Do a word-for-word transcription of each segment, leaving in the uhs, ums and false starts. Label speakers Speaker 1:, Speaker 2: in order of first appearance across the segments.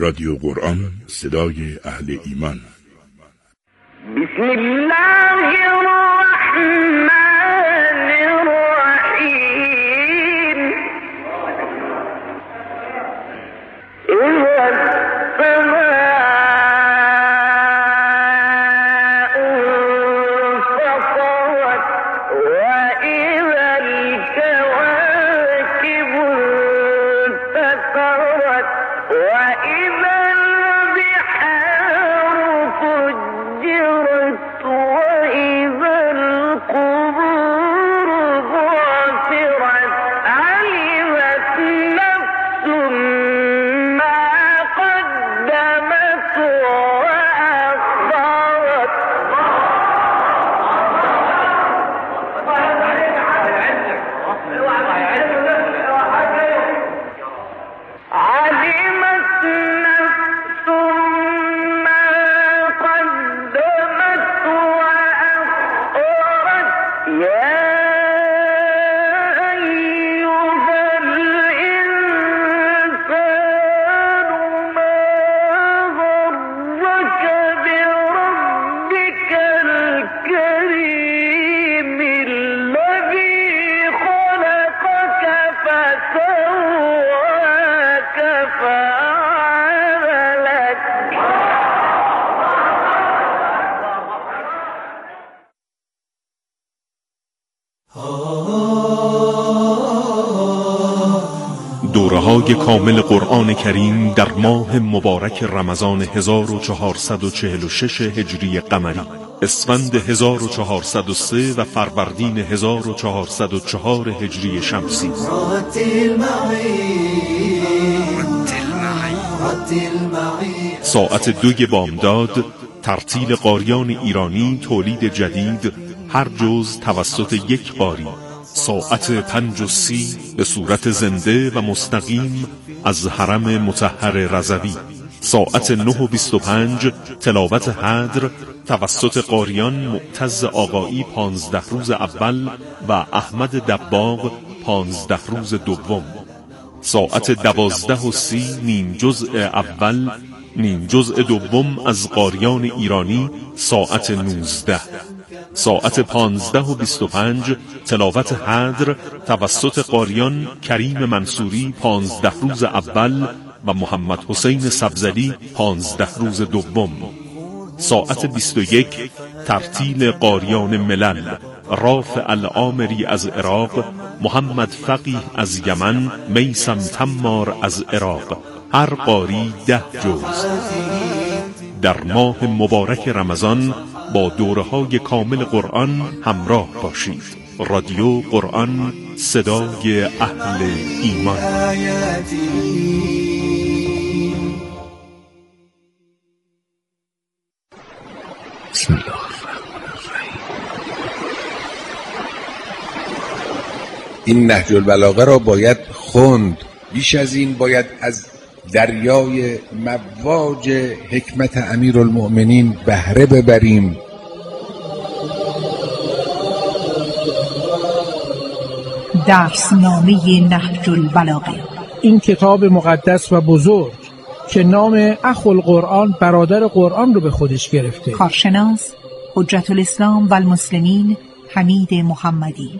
Speaker 1: رادیو قرآن، صدای اهل ایمان.
Speaker 2: بسم الله الرحمن الرحیم. اذا السماء انفطرت واذا الكواكب انتثرت واذا البحار فجرت واذا القبور بعثرت علمت نفس ما قدمت وأخرت. علمت نفس ما قدمت وأخرت. يا أيها الإنسان ما غرك بربك الكريم الذي خلقك فسواك فعدلك.
Speaker 3: دوره‌های کامل قرآن کریم در ماه مبارک رمضان هزار و چهارصد و چهل و شش هجری قمری، اسفند هزار و چهارصد و سه و فروردین هزار و چهارصد و چهار هجری شمسی. ساعت دوی بامداد، ترتیل قاریان ایرانی، تولید جدید، هر جز توسط یک قاری. ساعت پنج و سی به صورت زنده و مستقیم از حرم مطهر رضوی. ساعت نه و بیست و پنج تلاوت حدر توسط قاریان معتز آقایی پانزده روز اول و احمد دباغ پانزده روز دوم. ساعت دوازده و سی نیم جزء اول، نیم جزء دوم از قاریان ایرانی ساعت نوزده. ساعت پانزده و بیست و پنج تلاوت حدر توسط قاریان کریم منصوری پانزده روز اول و محمد حسین سبزلی پانزده روز دوم. ساعت بیست و یک ترتیل قاریان ملل، رافع العامری از عراق، محمد فقیه از یمن، میسم تمار از عراق، هر قاری ده جز. در ماه مبارک رمضان با دوره‌های کامل قرآن همراه باشید. رادیو قرآن، صدای اهل ایمان.
Speaker 4: بسم الله الرحمن الرحیم. این نهج البلاغه را باید خوند. بیش از این باید از دریای مواج حکمت امیرالمؤمنین بهره ببریم.
Speaker 5: درسنامه نهج البلاغه،
Speaker 6: این کتاب مقدس و بزرگ که نام اخو القرآن، برادر قرآن رو به خودش گرفته.
Speaker 5: کارشناس حجت الاسلام و المسلمین حمید محمدی.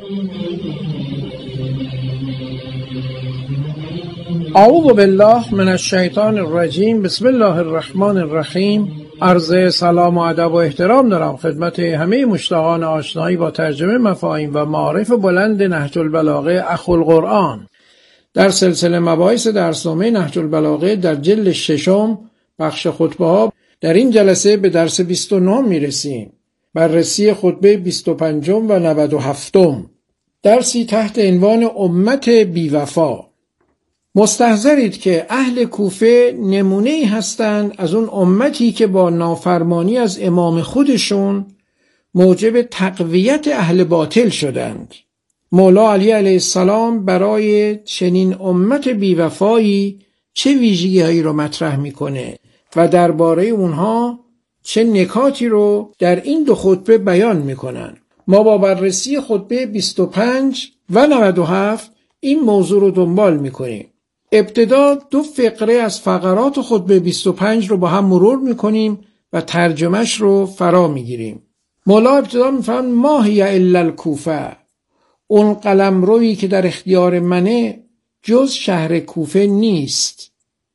Speaker 6: اعوذ بالله من الشیطان الرجیم. بسم الله الرحمن الرحیم. عرض سلام و ادب و احترام دارم خدمت همه مشتاقان آشنایی با ترجمه مفاهیم و معارف بلند نهج البلاغه اخو القرآن. در سلسله مباحث درسنامه نهج البلاغه در جلد ششم بخش خطبه ها، در این جلسه به درس بیست و نه میرسیم. بررسی خطبه بیست و پنج و نود و هفت، درسی تحت عنوان امت بیوفا. مستحضرید که اهل کوفه نمونه‌ای هستند از اون امتی که با نافرمانی از امام خودشون موجب تقویت اهل باطل شدند. مولا علی علیه السلام برای چنین امت بیوفایی چه ویژگی‌هایی رو مطرح میکنه و درباره اونها چه نکاتی رو در این دو خطبه بیان میکنن. ما با بررسی خطبه بیست و پنج و نود و هفت این موضوع رو دنبال میکنیم. ابتدا دو فقره از فقرات خطبه بیست و پنج رو با هم مرور میکنیم و ترجمهش رو فرا میگیریم. مولا ابتدا میفرماند ما هی الا الکوفه، اون قلمرویی که در اختیار منه جز شهر کوفه نیست.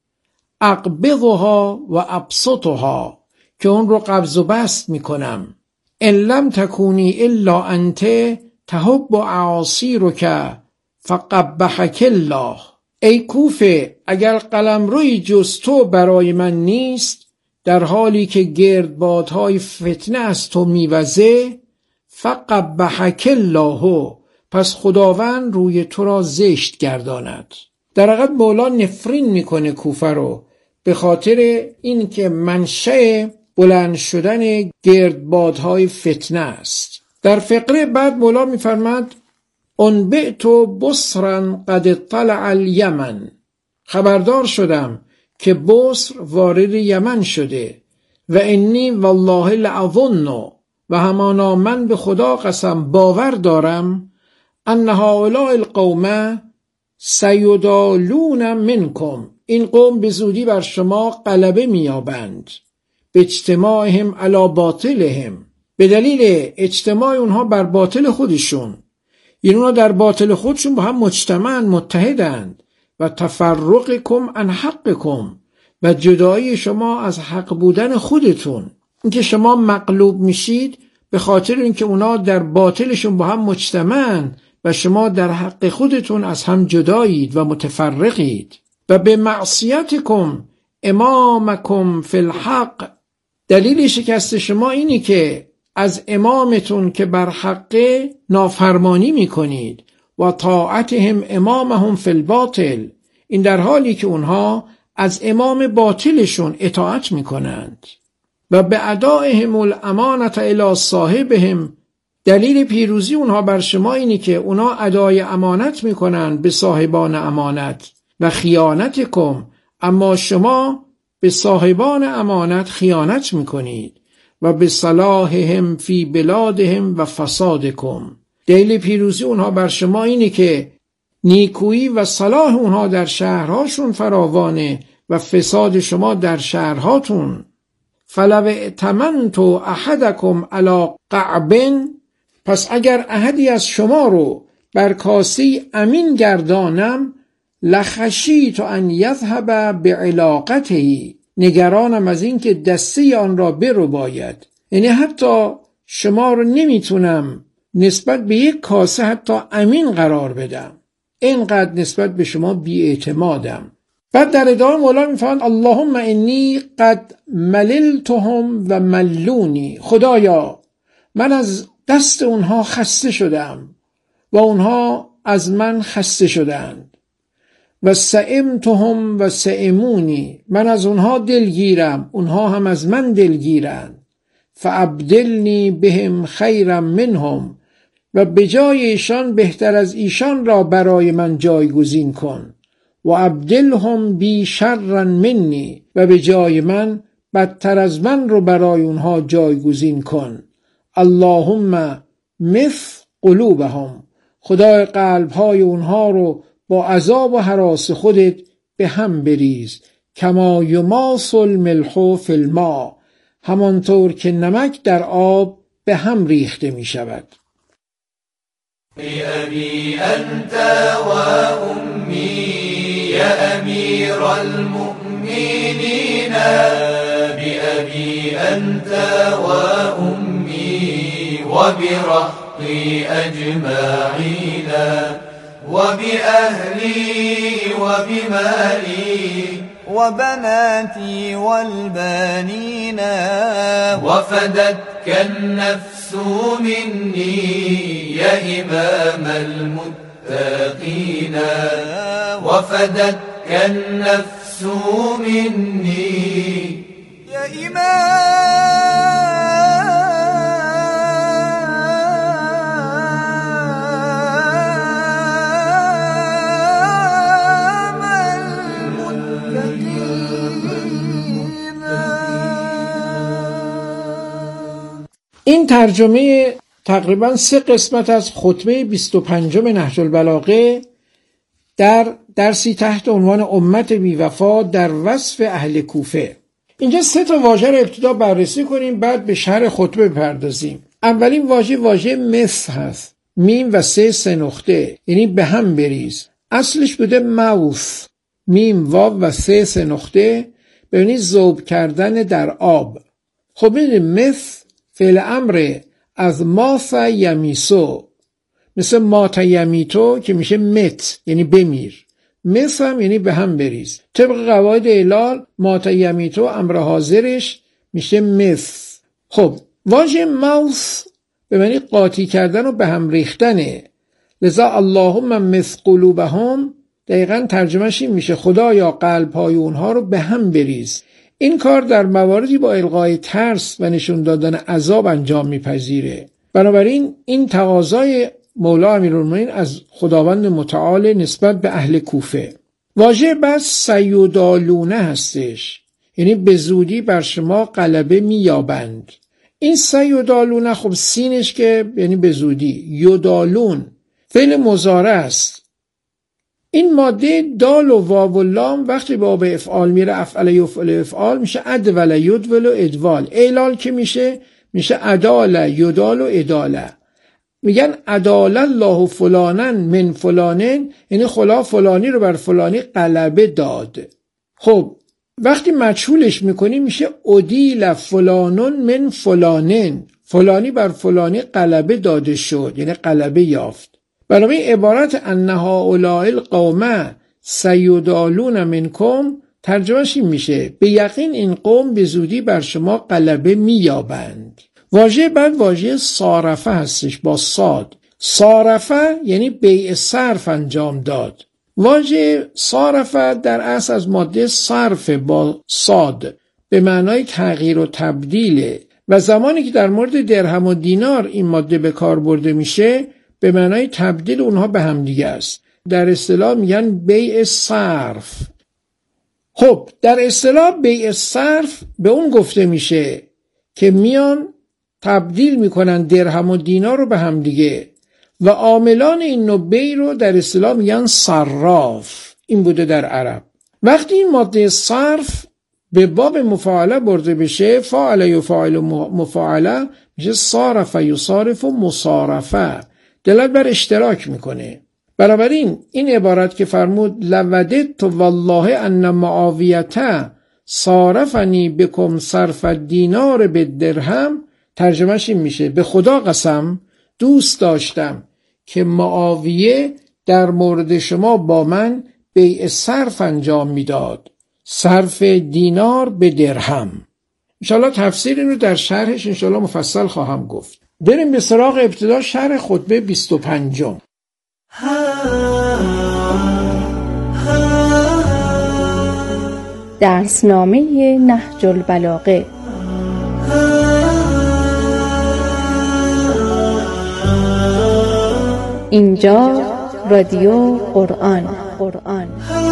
Speaker 6: اقبضها و ابسطها، که اون رو قبض و بسط میکنم. ان لم تکونی الا انت تحب اعاصیرک فقبحک الله. ای کوفه، اگر قلمروی جز تو برای من نیست، در حالی که گردبادهای فتنه از تو میوزه، فقبحک الله، پس خداوند روی تو را زشت گرداند. در حقیقت مولا نفرین میکنه کوفه رو به خاطر این که منشأ بلند شدن گردبادهای فتنه است. در فقره بعد مولا میفرماد انبئت بصرا قد اطلع الیمن، خبردار شدم که بصر وارد یمن شده. و انی والله لأظن، و همانا من به خدا قسم باور دارم، ان هؤلاء القوم سیدالون منکم، این قوم به زودی بر شما غلبه میابند. به اجتماعهم علی باطلهم، به دلیل اجتماع اونها بر باطل خودشون. این اونها در باطل خودشون با هم مجتمعن، متحدند. و تفرقکم عن حقکم، و جدایی شما از حق بودن خودتون. اینکه شما مغلوب میشید به خاطر اینکه اونا در باطلشون با هم مجتمعن و شما در حق خودتون از هم جدایید و متفرقید. و به معصیتکم امامکم فی الحق، دلیل شکست شما اینی که از امامتون که بر حق نافرمانی میکنید. و طاعتهم امامهم فی الباطل، این در حالی که اونها از امام باطلشون اطاعت میکنند. و به ادائهم الامانت الی صاحبهم، دلیل پیروزی اونها بر شما اینی که اونها ادای امانت میکنند به صاحبان امانت. و خیانتکم، اما شما به صاحبان امانت خیانت میکنید. و به صلاحهم فی بلادهم و فسادکم، دلیل پیروزی اونها بر شما اینه که نیکویی و صلاح اونها در شهرهاشون فراوانه و فساد شما در شهرهاتون. فلو ائتمنت احدکم علی قعب، پس اگر احدی از شما رو بر کاسه امین گردانم، لخشیت ان یذهب بعلاقته، نگرانم از این که دسته آن را برو باید. یعنی حتی شما رو نمیتونم نسبت به یک کاسه حتی امین قرار بدم، اینقدر نسبت به شما بی‌اعتمادم. بعد در ادامه مولا میفرماید اللهم انی قد مللتهم و ملونی، خدایا من از دست اونها خسته شدم و اونها از من خسته شدند. و سئمتهم و سئمونی، من از اونها دلگیرم اونها هم از من دلگیرند. فابدلنی بهم خیرا منهم، و به جای ایشان بهتر از ایشان را برای من جایگزین کن. و ابدلهم بی شرا منی، و به جای من بدتر از من رو برای اونها جایگزین کن. اللهم مث قلوبهم، خدای قلبهای اونها رو با عذاب و هراس خودت به هم بریز. کما یماس الملح فی الماء، همانطور که نمک در آب به هم ریخته می شود.
Speaker 7: بأبي أنت وأمي يا أمير المؤمنين، بأبي أنت وأمي وبرهطي أجمعين، وبأهلي وبمالي وبناتي والبانين، وفدتك النفس مني يا إمام المتقين، وفدتك النفس مني يا إمام
Speaker 6: این ترجمه تقریبا سه قسمت از خطبه بیست و پنجم نهج البلاغه در درسی تحت عنوان امت بی‌وفا در وصف اهل کوفه. اینجا سه تا واژه رو ابتدا بررسی کنیم، بعد به شرح خطبه بپردازیم. اولین واژه واژه مث هست، میم و سه سه نقطه، یعنی به هم بریز. اصلش بوده موث، میم واو و سه سه نقطه، ببینید ذوب کردن در آب. خب ببینید مث فعل امر از ماث یمیسو، مثل مات یمیتو که میشه مت یعنی بمیر، مث هم یعنی به هم بریز. طبق قواعد علال مات یمیتو امر حاضرش میشه مث. خب واژه موث به معنی قاطی کردن و به هم ریختنه، لذا اللهم مث قلوبهم دقیقاً ترجمهش این میشه خدایا قلب‌های اونها رو به هم بریز. این کار در مواردی با القای ترس و نشون دادن عذاب انجام میپذیره. بنابراین این تقاضای مولا امیرالمومنین از خداوند متعال نسبت به اهل کوفه. واژه بعد سیدالونه هستش، یعنی به زودی بر شما غلبه مییابند. این سیدالونه خب سینش که یعنی به زودی، یدالون فعل مضارع است. این ماده دال و واو و لام وقتی به آب افعال میره، افعل یفعل افعال میشه ادول یدول و ادوال. اعلال که میشه میشه ادال یدال و اداله. میگن ادال الله فلانن من فلانن، یعنی خدا فلانی رو بر فلانی غلبه داد. خب وقتی مجهولش میکنی میشه ادیل فلانن من فلانن، فلانی بر فلانی غلبه داده شد یعنی غلبه یافت. بنابراین عبارت ان هؤلاء القوم سیدالون منکم ترجمهش این میشه به یقین این قوم به زودی بر شما غلبه مییابند. واژه بعد واژه صارفه هستش با صاد. صارفه یعنی بیع صرف انجام داد. واژه صارفه در اصل از ماده صرف با صاد به معنای تغییر و تبدیله و زمانی که در مورد درهم و دینار این ماده به کار برده میشه به معنای تبدیل اونها به هم دیگه است. در اصطلاح میگن بیع صرف. خب در اصطلاح بیع صرف به اون گفته میشه که میان تبدیل میکنن درهم و دینار رو به هم دیگه و عاملان این نوع بیع رو در اصطلاح میگن صراف. این بوده در عرب. وقتی این ماده صرف به باب مفاعله برده بشه، فاعل یفاعل مفاعله میشه صارف یصارف و مصارفه، دلالت بر اشتراک میکنه. بنابراین این عبارت که فرمود لوددت والله ان معاویه صارفنی بکم صرف دینار به درهم، ترجمهش این میشه به خدا قسم دوست داشتم که معاویه در مورد شما با من بیع صرف انجام میداد، صرف دینار به درهم. انشاءالله تفسیر این رو در شرحش انشاءالله مفصل خواهم گفت. بریم به سراغ ابتدا شرح خطبه بیست و پنجم.
Speaker 8: درسنامه نهج البلاغه اینجا رادیو قرآن. قرآن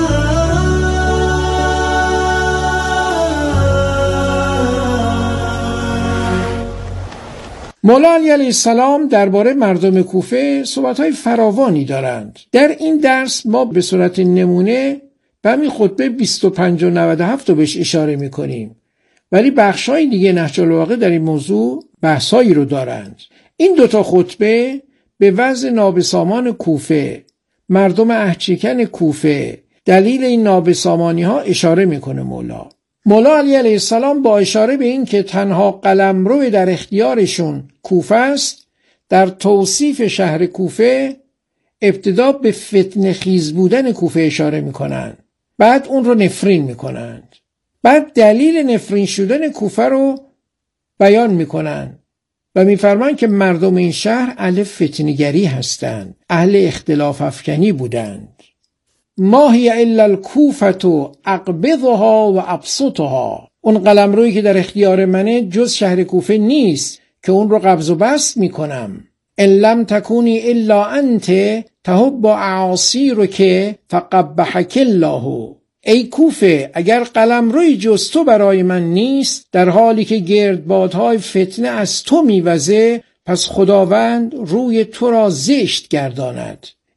Speaker 6: مولا علی علیه السلام درباره مردم کوفه صحبت‌های فراوانی دارند. در این درس ما به صورت نمونه به همین خطبه بیست و پنج و نود و هفت رو بهش اشاره می‌کنیم، ولی بخش‌های دیگه نهج البلاغه در این موضوع بحثایی رو دارند. این دوتا خطبه به وضع نابسامان کوفه، مردم اهچکن کوفه، دلیل این نابسامانی‌ها اشاره می‌کنه مولا. مولا علی علیه السلام با اشاره به این که تنها قلمرو در اختیارشون کوفه است، در توصیف شهر کوفه ابتدا به فتنه خیز بودن کوفه اشاره میکنن، بعد اون رو نفرین میکنن، بعد دلیل نفرین شدن کوفه رو بیان میکنن و میفرمان که مردم این شهر اهل فتنه‌گری هستند، اهل اختلاف افکنی بودند. ما هی الا الکوفة اقبضها و ابسطها، اون قلمرویی که در اختیار منه جز شهر کوفه نیست که اون رو قبض و بسط میکنم. ان لم تکونی الا انت تحب اعاصیرک فقبحک الله. ای کوفه اگر قلمروی جز تو برای من نیست، در حالی که گردبادهای فتنه از تو میوزه، پس خداوند روی تو را زشت گرداند.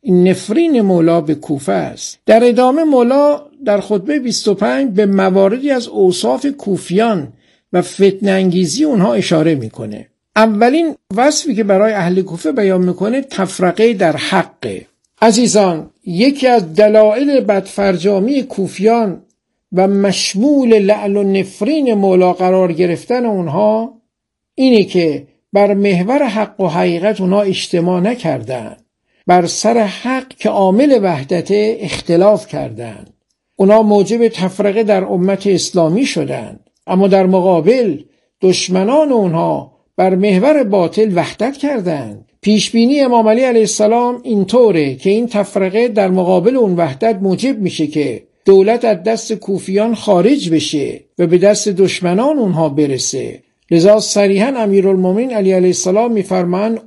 Speaker 6: این نفرین مولا به کوفه است. در ادامه مولا در خطبه بیست و پنج به مواردی از اوصاف کوفیان و فتنه انگیزی اونها اشاره میکنه. اولین وصفی که برای اهل کوفه بیان میکنه تفرقه در حقه. عزیزان، یکی از دلایل بدفرجامی کوفیان و مشمول لعل و نفرین مولا قرار گرفتن اونها اینه که بر محور حق و حقیقت اونها اجتماع نکردن، بر سر حق که عامل وحدت اختلاف کردند. اونا موجب تفرقه در امت اسلامی شدند، اما در مقابل دشمنان اونها بر محور باطل وحدت کردند. پیشبینی امام علی علیه السلام اینطوره که این تفرقه در مقابل اون وحدت موجب میشه که دولت از دست کوفیان خارج بشه و به دست دشمنان اونها برسه. لذا صریحاً امیرالمومنین علی علیه السلام میفرمان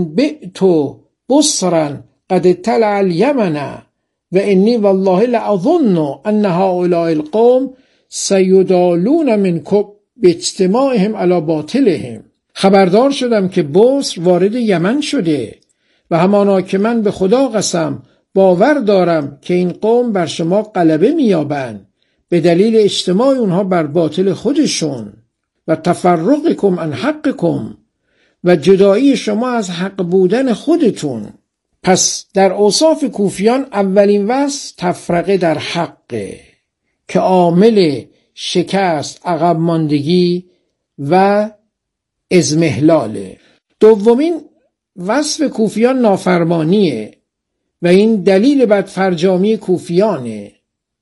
Speaker 6: انبئتو بصرا قد اطلع الیمن و انی والله لأظن ان هؤلاء القوم سیدالون منکم باجتماعهم علی باطلهم. خبردار شدم که بصر وارد یمن شده و همانا که من به خدا قسم باور دارم که این قوم بر شما غلبه می‌یابند به دلیل اجتماع اونها بر باطل خودشون و تفرقکم عن حقکم و جدایی شما از حق بودن خودتون. پس در اوصاف کوفیان اولین وصف تفرقه در حقه که عامل شکست، عقب ماندگی و اضمحلاله. دومین وصف کوفیان نافرمانیه و این دلیل بدفرجامی کوفیانه.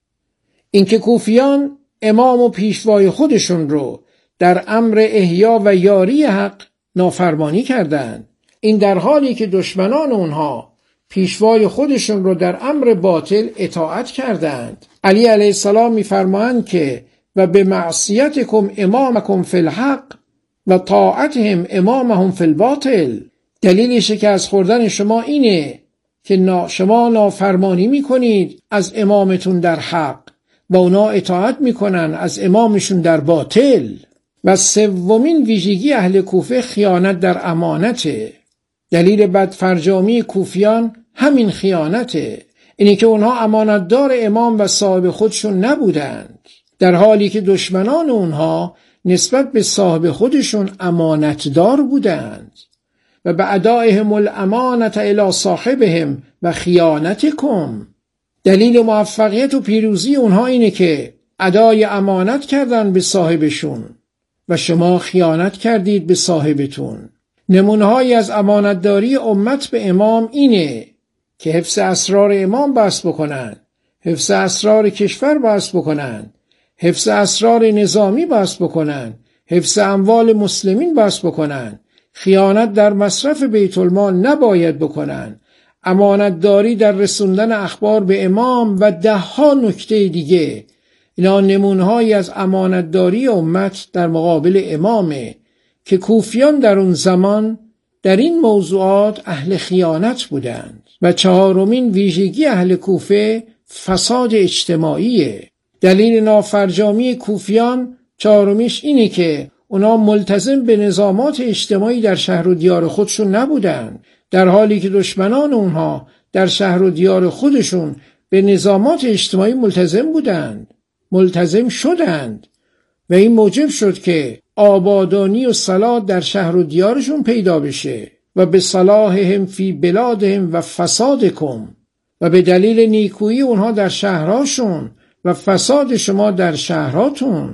Speaker 6: اینکه کوفیان امام و پیشوای خودشون رو در امر احیا و یاری حق نافرمانی کردند. این در حالی که دشمنان اونها پیشوای خودشون رو در امر باطل اطاعت کردند. علی علیه السلام می‌فرمایند که و به معصیتکم امامکم فی الحق و طاعتهم امامهم فی الباطل. دلیل شکست خوردن شما اینه که شما نافرمانی میکنید از امامتون در حق و اونا اطاعت میکنن از امامشون در باطل. و سومین ویژگی اهل کوفه خیانت در امانته. دلیل بدفرجامی کوفیان همین خیانته، اینی که اونها امانتدار امام و صاحب خودشون نبودند، در حالی که دشمنان اونها نسبت به صاحب خودشون امانتدار بودند و به ادائهم الامانت الی صاحبهم و خیانتکم. دلیل موفقیت و پیروزی اونها اینه که ادای امانت کردن به صاحبشون و شما خیانت کردید به صاحبتون. نمونه‌هایی از امانتداری امت به امام اینه که حفظ اسرار امام بحث بکنن، حفظ اسرار کشور بحث بکنن، حفظ اسرار نظامی بحث بکنن، حفظ اموال مسلمین بحث بکنن، خیانت در مصرف بیت المال نباید بکنن، امانتداری در رسوندن اخبار به امام و ده ها نکته دیگه. اینا نمونه‌هایی از امانتداری امت در مقابل امامه که کوفیان در اون زمان در این موضوعات اهل خیانت بودند. و چهارمین ویژگی اهل کوفه فساد اجتماعیه. دلیل نافرجامی کوفیان چهارمیش اینه که اونا ملتزم به نظامات اجتماعی در شهر و دیار خودشون نبودند، در حالی که دشمنان اونها در شهر و دیار خودشون به نظامات اجتماعی ملتزم بودند، ملتزم شدند و این موجب شد که آبادانی و صلاح در شهر و دیارشون پیدا بشه و به صلاحهم فی بلادهم و فسادکم، و به دلیل نیکویی اونها در شهرهاشون و فساد شما در شهراتون.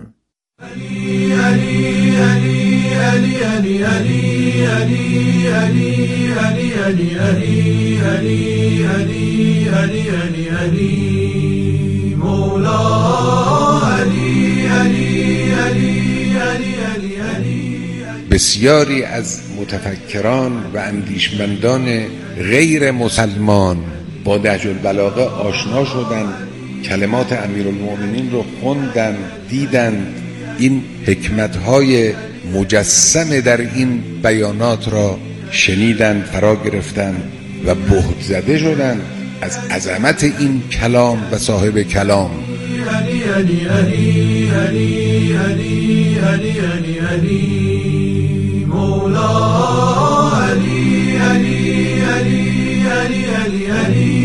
Speaker 6: علی علی علی علی علی علی علی علی علی علی علی علی علی علی علی علی مولا علی علی علی علی علی علی.
Speaker 4: بسیاری از متفکران و اندیشمندان غیر مسلمان با نهج البلاغه آشنا شدند، کلمات امیرالمومنین رو خوندن، دیدن، این حکمت‌های مجسم در این بیانات را شنیدن، فرا گرفتن و بهت زده شدن از عظمت این کلام و صاحب کلام. علی علی علی علی علی علی علی علی مولا علی علی علی علی علی علی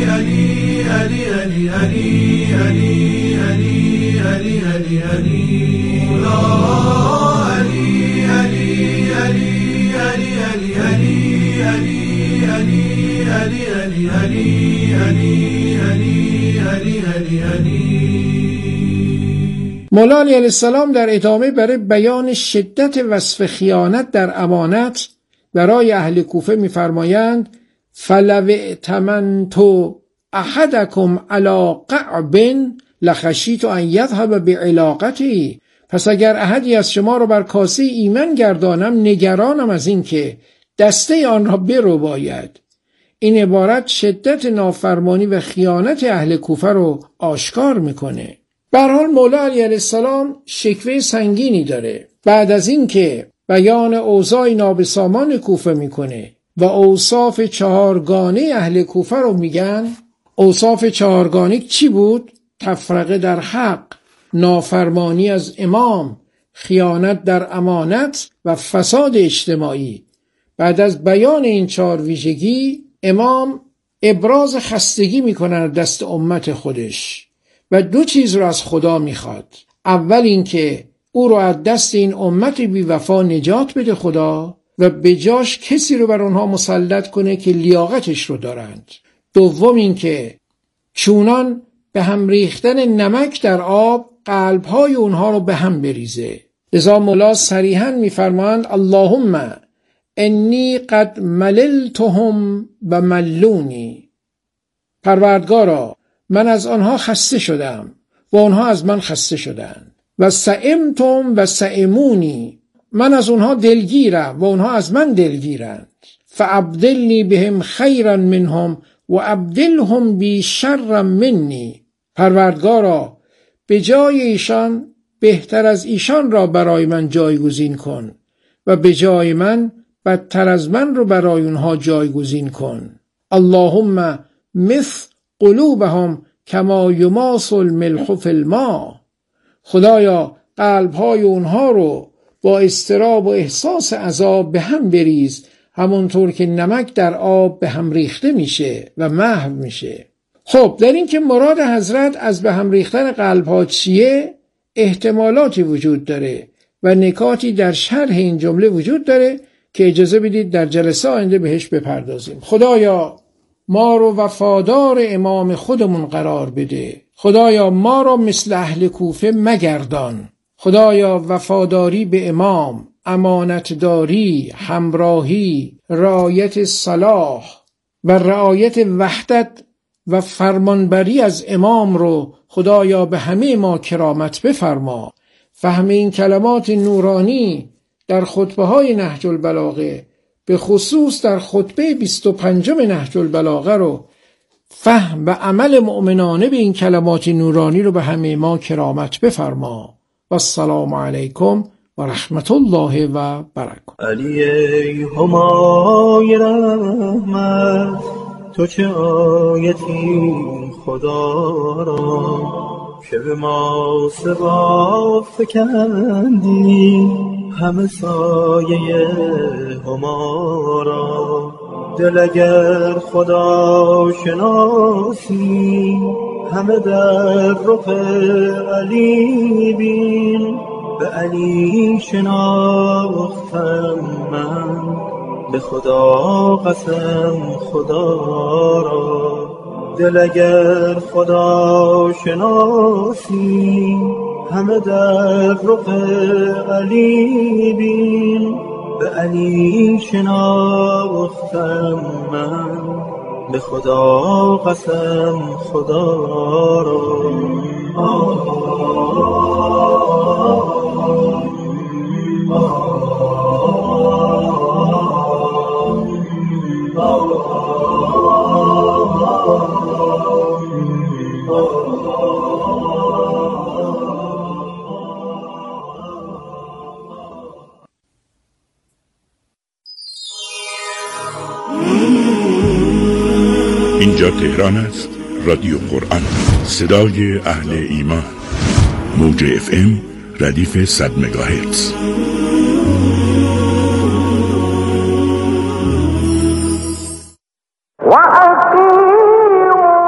Speaker 6: مولا علیه السلام در ادامه برای بیان شدت وصف خیانت در امانت برای اهل کوفه می‌فرمایند فلو ائتمنت احدکم علی قعب لخشیت ان یذهب بعلاقته. پس اگر احدی از شما را بر کاسه ایمن گردانم نگرانم از این که دسته آن را برباید. این عبارت شدت نافرمانی و خیانت اهل کوفه رو آشکار میکنه. به هر حال مولا علیه السلام شکوه سنگینی داره. بعد از این که بیان اوضاع نابسامان کوفه میکنه و اوصاف چهارگانه اهل کوفه رو میگن. اوصاف چهارگانه چی بود؟ تفرقه در حق، نافرمانی از امام، خیانت در امانت و فساد اجتماعی. بعد از بیان این چهار ویژگی امام ابراز خستگی میکنه دست امت خودش و دو چیز رو از خدا میخواد. اول این که او رو از دست این امت بی وفا نجات بده خدا و به جاش کسی رو بر اونها مسلط کنه که لیاقتش رو دارند. دوم این که چونان به هم ریختن نمک در آب قلبهای اونها رو به هم بریزه. لذا مولا صریحاً میفرمایند اللهم انی قد مللتهم و ملونی. پروردگارا من از آنها خسته شدم و آنها از من خسته شدند. و سئمتم و سئمونی. من از آنها دلگیرم و آنها از من دلگیرند. فابدلنی بهم خیرا منهم و ابدلهم بی شر منی. پروردگارا به جای ایشان بهتر از ایشان را برای من جایگزین کن و به جای من بدتر از من رو برای اونها جایگزین کن. اللهم مث قلوبهم کما یماس الملح فی الماء. خدایا قلبهای اونها رو با اضطراب و احساس عذاب به هم بریز، همونطور که نمک در آب به هم ریخته میشه و محو میشه. خب در این که مراد حضرت از به هم ریختن قلبها چیه؟ احتمالاتی وجود داره و نکاتی در شرح این جمله وجود داره که اجازه بدید در جلسه آینده بهش بپردازیم. خدایا ما رو وفادار امام خودمون قرار بده. خدایا ما رو مثل اهل کوفه مگردان. خدایا وفاداری به امام، امانتداری، همراهی، رعایت صلاح و رعایت وحدت و فرمانبری از امام رو خدایا به همه ما کرامت بفرما. فهم این کلمات نورانی در خطبه های نهج البلاغه، به خصوص در خطبه بیست و پنجم نهج البلاغه رو، فهم و عمل مؤمنانه به این کلمات نورانی رو به همه ما کرامت بفرما. و السلام علیکم و رحمت الله و برکاته.
Speaker 9: علی ای همای رحمت، تو چه آیتی خدا را که به ما سبا فکندی، همه سایه هما را. دل اگر خدا شناسی، همه در رخ علی بین. به علی شناختم من، به خدا قسم خدا را. دل اگر خدا شناسی، همه در رخ علی بین. به علی شناختم من، به خدا قسم خدا را. آه
Speaker 1: اینجا تهران است. رادیو قرآن، صدای اهل ایمان. موج اف ام ردیف صد مگاهرتز.
Speaker 2: و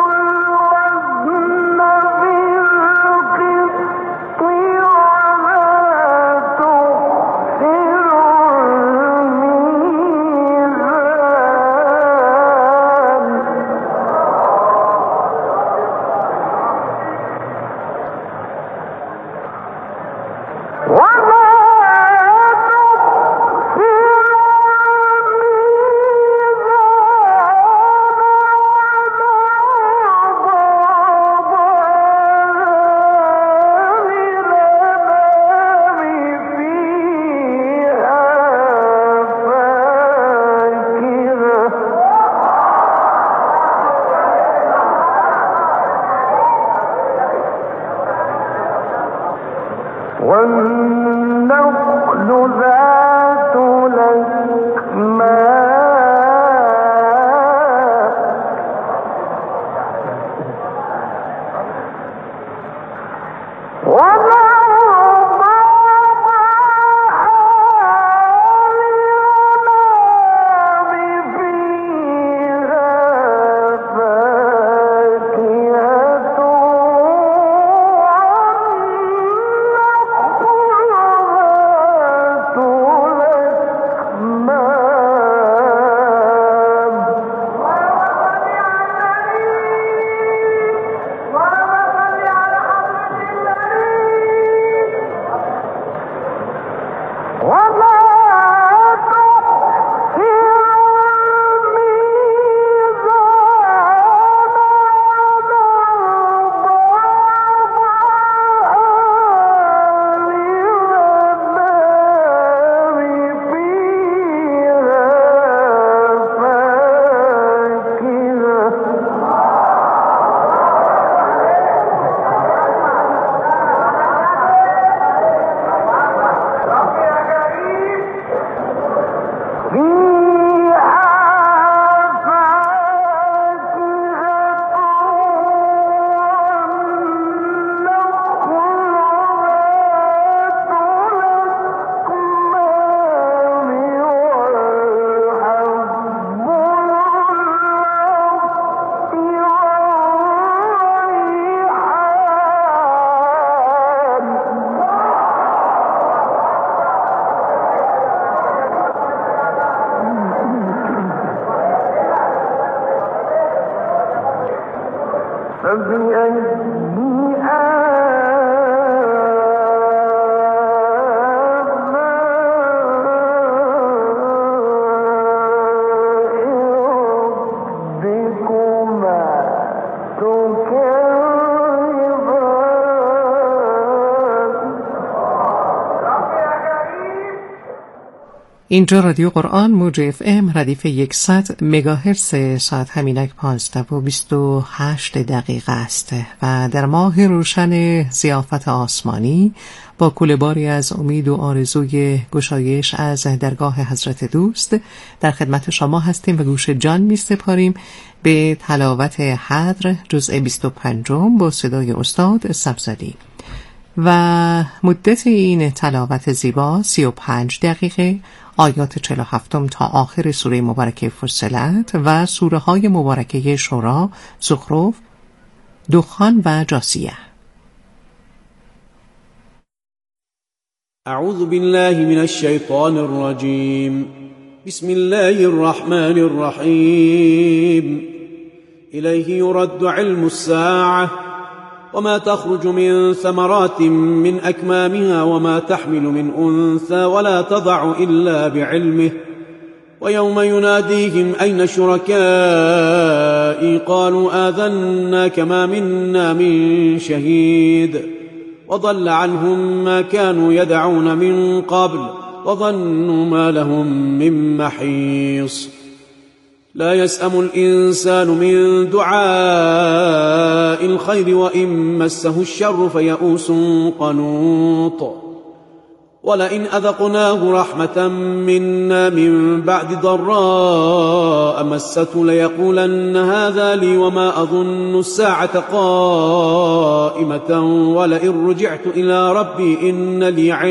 Speaker 10: اینجا رادیو قرآن موج اف ام ردیف صد مگاهرتز، ساعت همینک پانزده و بیست و هشت دقیقه است و در ماه روشن ضیافت آسمانی با کوله‌باری از امید و آرزوی گشایش از درگاه حضرت دوست در خدمت شما هستیم و گوش جان می سپاریم به تلاوت حدر جزء بیست و پنجم با صدای استاد سبزادی و مدت این تلاوت زیبا سی و پنج دقیقه، آیات چهل و هفت تا آخر سوره مبارکه فصلت و سوره های مبارکه شورا، زخرف، دخان و جاثیه.
Speaker 11: اعوذ بالله من الشیطان الرجیم. بسم الله الرحمن الرحیم. الیه يرد علم الساعة وما تخرج من ثمرات من أكمامها وما تحمل من أنثى ولا تضع إلا بعلمه ويوم يناديهم أين شركائي قالوا آذناك ما منا من شهيد وضل عنهم ما كانوا يدعون من قبل وظنوا ما لهم من محيص. لا يسأم الإنسان من دعاء الخير وإن مسه الشر فيئوس قنوط. ولئن أذقناه رحمة منا من بعد ضراء مسته ليقولن هذا لي وما أظن الساعة قائمة ولئن رجعت إلى ربي إن لي